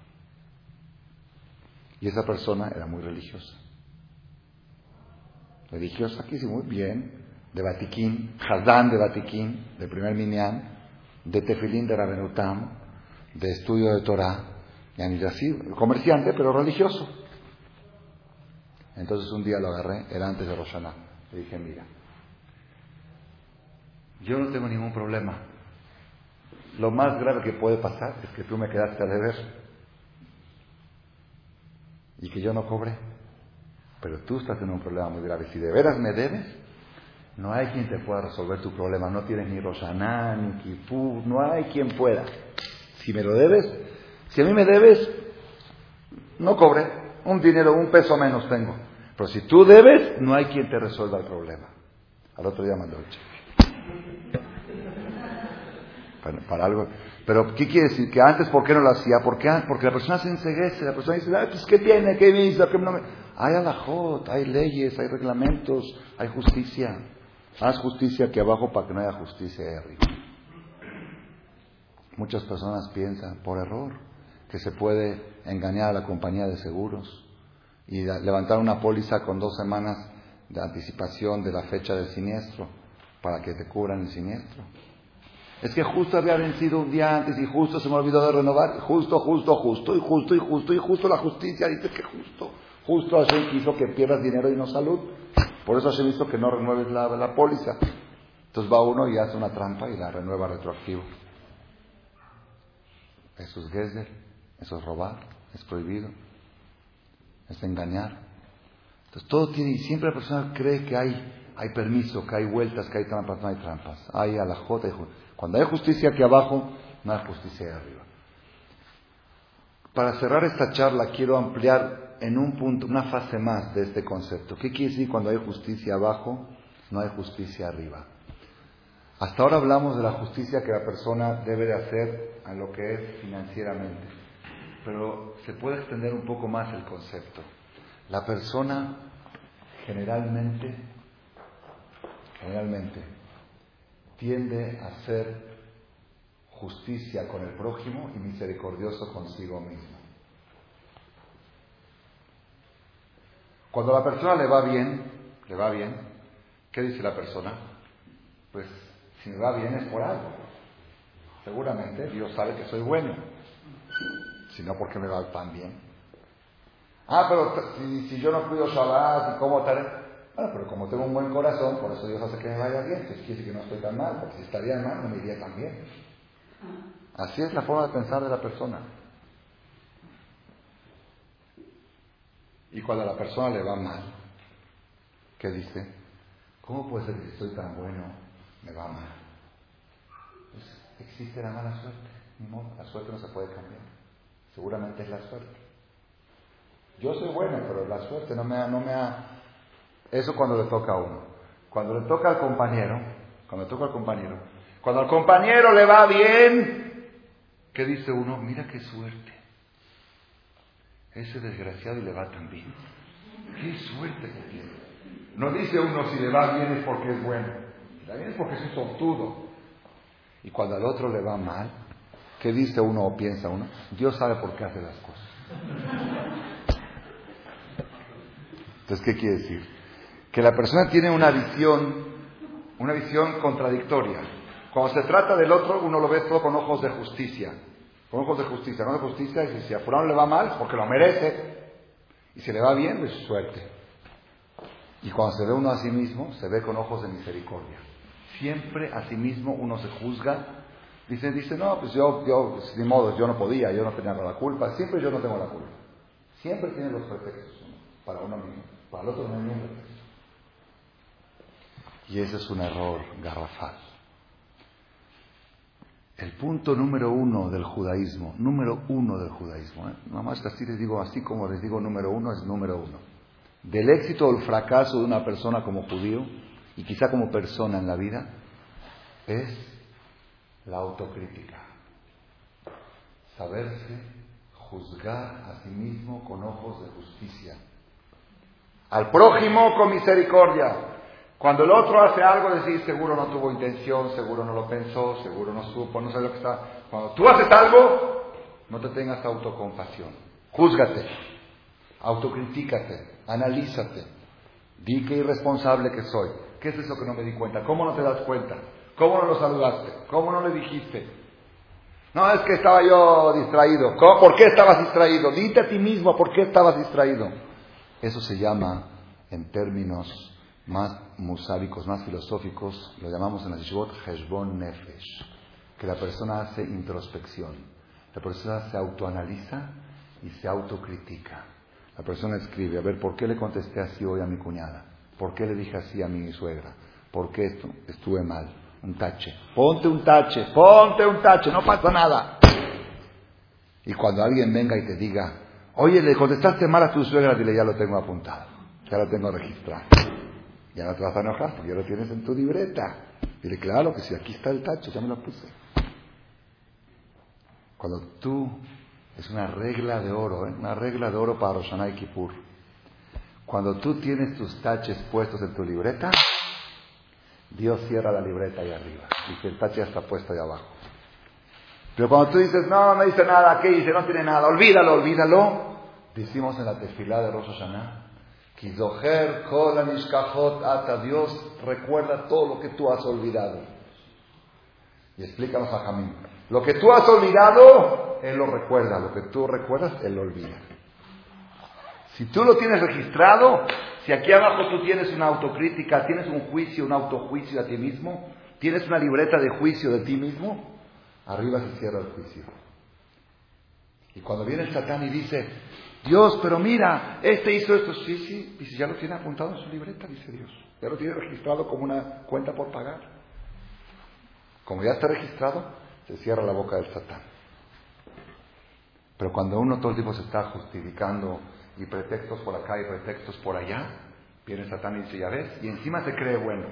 Y esa persona era muy religiosa. Religiosa, aquí sí, muy bien, de Batiquín, Hazán de Batiquín, de primer minyan, de Tefilín de Rabenutam, de estudio de Torah, y así, comerciante, pero religioso. Entonces un día lo agarré, era antes de Rosh Hashanah. Le dije, mira, yo no tengo ningún problema. Lo más grave que puede pasar es que tú me quedaste a deber y que yo no cobré. Pero tú estás en un problema muy grave. Si de veras me debes, no hay quien te pueda resolver tu problema. No tienes ni Rosh Hashanah, ni Kippur, no hay quien pueda. Si me lo debes, si a mí me debes, no cobré. Un dinero, un peso menos tengo. Pero si tú debes, no hay quien te resuelva el problema. Al otro día mandó el cheque. Para, para algo. Pero, ¿qué quiere decir? Que antes, ¿por qué no lo hacía? Porque, porque la persona se enceguece, la persona dice, ah, pues, ¿qué tiene? ¿Qué me hizo? ¿Qué no me...? Hay alajot, hay leyes, hay reglamentos, hay justicia. Haz justicia aquí abajo para que no haya justicia ahí arriba. Muchas personas piensan, por error, que se puede engañar a la compañía de seguros y levantar una póliza con dos semanas de anticipación de la fecha del siniestro para que te cubran el siniestro. Es que justo había vencido un día antes y justo se me olvidó de renovar. Justo, justo, justo, y justo, y justo, y justo la justicia dice que justo. Justo Hashem quiso que pierdas dinero y no salud. Por eso Hashem hizo que no renueves la, la póliza. Entonces va uno y hace una trampa y la renueva retroactivo. Eso es gezer, eso es robar, es prohibido, es engañar. Entonces todo tiene, y siempre la persona cree que hay, hay permiso, que hay vueltas, que hay trampas. No hay trampas. Hay alajot, hay justicia. Cuando hay justicia aquí abajo, no hay justicia ahí arriba. Para cerrar esta charla quiero ampliar en un punto, una fase más de este concepto. ¿Qué quiere decir cuando hay justicia abajo, no hay justicia arriba? Hasta ahora hablamos de la justicia que la persona debe de hacer a lo que es financieramente. Pero se puede extender un poco más el concepto. La persona generalmente, generalmente, tiende a hacer justicia con el prójimo y misericordioso consigo mismo. Cuando a la persona le va bien, le va bien, ¿qué dice la persona? Pues si me va bien es por algo. Seguramente Dios sabe que soy bueno. Si no, ¿por qué me va tan bien? Ah, pero si, si yo no cuido Shabbat y como tal... Bueno, pero como tengo un buen corazón, por eso Dios hace que me vaya bien. Entonces quiere decir que no estoy tan mal, porque si estaría mal no me iría tan bien. Así es la forma de pensar de la persona. Y cuando a la persona le va mal, ¿Qué dice? ¿Cómo puede ser que si soy tan bueno, me va mal? Pues existe la mala suerte. Ni modo, la suerte no se puede cambiar. Seguramente es la suerte. Yo soy bueno, pero la suerte no me ha... No me ha... Eso cuando le toca a uno. Cuando le toca al compañero, cuando le toca al compañero, cuando al compañero le va bien, ¿qué dice uno? Mira qué suerte. Ese desgraciado y le va tan bien. Qué suerte que tiene. No dice uno si le va bien es porque es bueno. Si le va bien es porque es un sortudo. Y cuando al otro le va mal, ¿qué dice uno o piensa uno? Dios sabe por qué hace las cosas. Entonces, ¿qué quiere decir? Que la persona tiene una visión, una visión contradictoria. Cuando se trata del otro, uno lo ve todo con ojos de justicia. Con ojos de justicia. Con ojos de justicia, y si a fulano le va mal, porque lo merece. Y si le va bien, es suerte. Y cuando se ve uno a sí mismo, se ve con ojos de misericordia. Siempre a sí mismo uno se juzga. Dice, dice no, pues yo, yo, pues, ni modo, yo no podía, yo no tenía la culpa. Siempre yo no tengo la culpa. Siempre tiene los pretextos uno, para uno mismo. Para el otro no hay ningún pretexto. Y ese es un error garrafal. El punto número uno del judaísmo, número uno del judaísmo, ¿eh? Nada más que así les digo, así como les digo número uno, es número uno. Del éxito o el fracaso de una persona como judío, y quizá como persona en la vida, es la autocrítica. Saberse juzgar a sí mismo con ojos de justicia. Al prójimo con misericordia. Cuando el otro hace algo, decir, seguro no tuvo intención, seguro no lo pensó, seguro no supo, no sabe lo que está. Cuando tú haces algo, no te tengas autocompasión. Júzgate, autocritícate, analízate. Di qué irresponsable que soy. ¿Qué es eso que no me di cuenta? ¿Cómo no te das cuenta? ¿Cómo no lo saludaste? ¿Cómo no le dijiste? No, es que estaba yo distraído. ¿Cómo? ¿Por qué estabas distraído? Dite a ti mismo por qué estabas distraído. Eso se llama, en términos más musábicos, más filosóficos, lo llamamos en la Yeshivot Heshbon Nefesh, que la persona hace introspección, la persona se autoanaliza y se autocritica. La persona escribe, a ver, ¿por qué le contesté así hoy a mi cuñada? ¿Por qué le dije así a mi suegra? ¿Por qué esto? Estuve mal. Un tache. Ponte un tache, ponte un tache, no pasa nada. Y cuando alguien venga y te diga, oye, le contestaste mal a tu suegra, dile, ya lo tengo apuntado, ya lo tengo registrado. Ya no te vas a enojar, porque ya lo tienes en tu libreta. Dile, claro que sí, aquí está el tacho, ya me lo puse. Cuando tú, es una regla de oro, ¿eh? Una regla de oro para Rosh Hashanah y Kippur. Cuando tú tienes tus taches puestos en tu libreta, Dios cierra la libreta ahí arriba. Dice, el tache ya está puesto ahí abajo. Pero cuando tú dices, no, no dice nada, ¿qué dice? No tiene nada, olvídalo, olvídalo. Decimos en la tefilá de Rosh Hashanah, Kizoher kol hanishkachot ata, Dios recuerda todo lo que tú has olvidado. Y explícanos a Jamín. Lo que tú has olvidado, Él lo recuerda. Lo que tú recuerdas, Él lo olvida. Si tú lo tienes registrado, si aquí abajo tú tienes una autocrítica, tienes un juicio, un autojuicio a ti mismo, tienes una libreta de juicio de ti mismo, arriba se cierra el juicio. Y cuando viene el Satán y dice, Dios, pero mira, este hizo esto. Sí, sí, dice, ya lo tiene apuntado en su libreta, dice Dios. Ya lo tiene registrado como una cuenta por pagar. Como ya está registrado, se cierra la boca del Satán. Pero cuando uno todo el tiempo se está justificando y pretextos por acá y pretextos por allá, viene el Satán y dice, ya ves, y encima se cree bueno.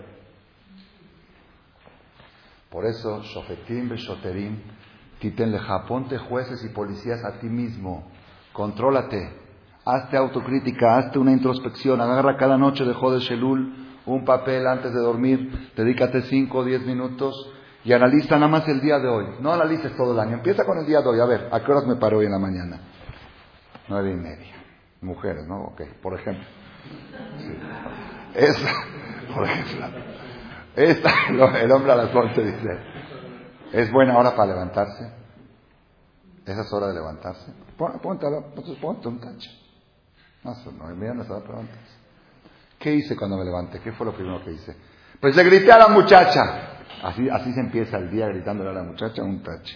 Por eso, Shofetim Beshoterim, Titen leja, ponte jueces y policías a ti mismo. Contrólate, hazte autocrítica, hazte una introspección, agarra cada noche de Jodesh Elul un papel antes de dormir, dedícate cinco o diez minutos y analiza nada más el día de hoy. No analices todo el año, empieza con el día de hoy. A ver, ¿a qué horas me paro hoy en la mañana? Nueve y media. Mujeres, ¿no? Ok, por ejemplo. Sí. Esa, por ejemplo. Esta, el hombre a las once dice, ¿es buena hora para levantarse? ¿Esa es hora de levantarse? Pon, ponte, ponte, ponte un tache. No, no, mira, no se va a levantar. ¿Qué hice cuando me levanté? ¿Qué fue lo primero que hice? Pues le grité a la muchacha. Así, así se empieza el día gritándole a la muchacha un tache.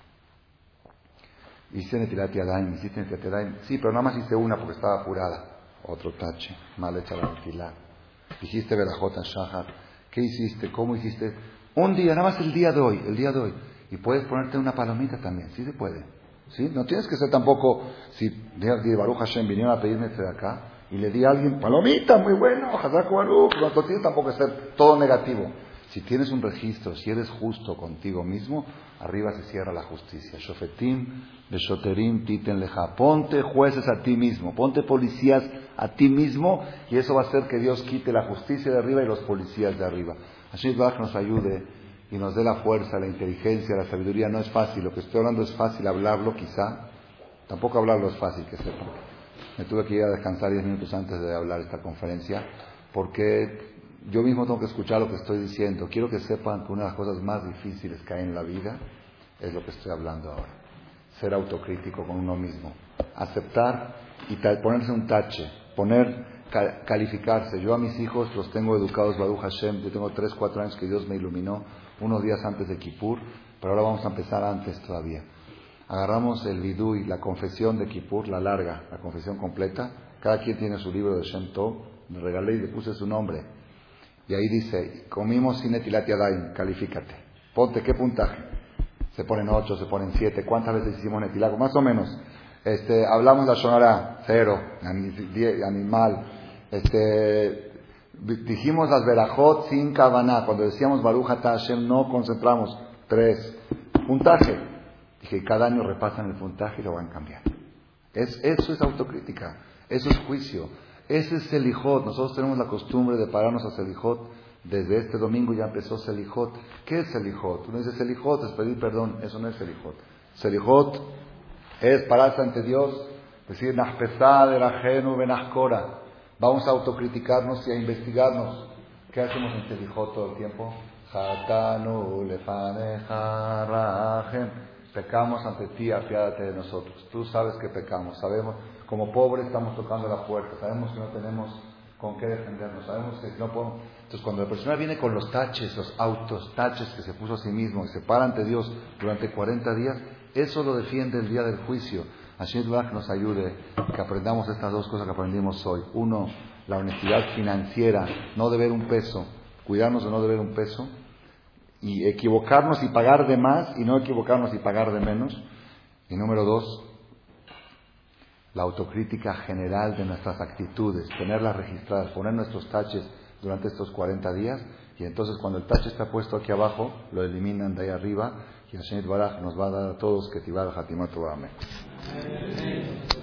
Hice Netilat Yadayim, hiciste Netilat Yadayim. Sí, pero nada más hice una porque estaba apurada. Otro tache. Mal hecha la nefilá. Dijiste Berajot Shahar. ¿Qué hiciste? ¿Cómo hiciste? Un día, nada más el día de hoy, el día de hoy. Y puedes ponerte una palomita también, sí se puede. ¿Sí? No tienes que ser tampoco, si de Baruch Hashem vinieron a pedirme de acá, y le di a alguien, palomita, muy bueno, Hazak Baruch, no tienes tampoco que ser todo negativo. Si tienes un registro, si eres justo contigo mismo, arriba se cierra la justicia. Shofetim, Beshoterim, Titen Leja. Ponte jueces a ti mismo, ponte policías a ti mismo, y eso va a hacer que Dios quite la justicia de arriba y los policías de arriba. Hashem Baraj nos ayude y nos dé la fuerza, la inteligencia, la sabiduría. No es fácil, lo que estoy hablando es fácil hablarlo quizá, tampoco hablarlo es fácil, que sepan. Me tuve que ir a descansar diez minutos antes de hablar esta conferencia, porque yo mismo tengo que escuchar lo que estoy diciendo. Quiero que sepan que una de las cosas más difíciles que hay en la vida es lo que estoy hablando ahora. Ser autocrítico con uno mismo. Aceptar y tal, ponerse un tache, poner, cal, calificarse. Yo a mis hijos los tengo educados, Baruch Hashem. Yo tengo tres, cuatro años que Dios me iluminó, unos días antes de Kippur, pero ahora vamos a empezar antes todavía. Agarramos el vidui, la confesión de Kippur, la larga, la confesión completa. Cada quien tiene su libro de Shem Tov. Me regalé y le puse su nombre. Y ahí dice, comimos sin etilat yadayim, califícate. Ponte, ¿qué puntaje? Se ponen ocho, se ponen siete. ¿Cuántas veces hicimos netilat? Más o menos. Este, hablamos la shonara, cero, animal. Este, dijimos las verajot sin kavaná. Cuando decíamos Baruch Ata Hashem, no concentramos. Tres. Puntaje. Dije, cada año repasan el puntaje y lo van cambiando. Es, eso es autocrítica. Eso es juicio. Ese es Selijot. Nosotros tenemos la costumbre de pararnos a Selijot. Desde este domingo ya empezó Selijot. ¿Qué es Selijot? Uno dice Selijot es pedir perdón. Eso no es Selijot. Selijot es pararse ante Dios, decir Nachpesad erajenu benachkora. Vamos a autocriticarnos y a investigarnos. ¿Qué hacemos en Selijot todo el tiempo? Hatanu lefaneja rahem. Pecamos ante ti, apiádate de nosotros. Tú sabes que pecamos, sabemos. Como pobres estamos tocando la puerta, sabemos que no tenemos con qué defendernos, sabemos que no podemos. Entonces cuando la persona viene con los taches, los autos, taches que se puso a sí mismo y se para ante Dios durante cuarenta días, eso lo defiende el día del juicio. Hashem Baraj nos ayude que aprendamos estas dos cosas que aprendimos hoy. Uno, la honestidad financiera, no deber un peso, cuidarnos de no deber un peso, y equivocarnos y pagar de más y no equivocarnos y pagar de menos. Y número dos, la autocrítica general de nuestras actitudes, tenerlas registradas, poner nuestros taches durante estos cuarenta días, y entonces cuando el tache está puesto aquí abajo, lo eliminan de ahí arriba, y el Hashem Baraj nos va a dar a todos que Tibar Hatimat Amén.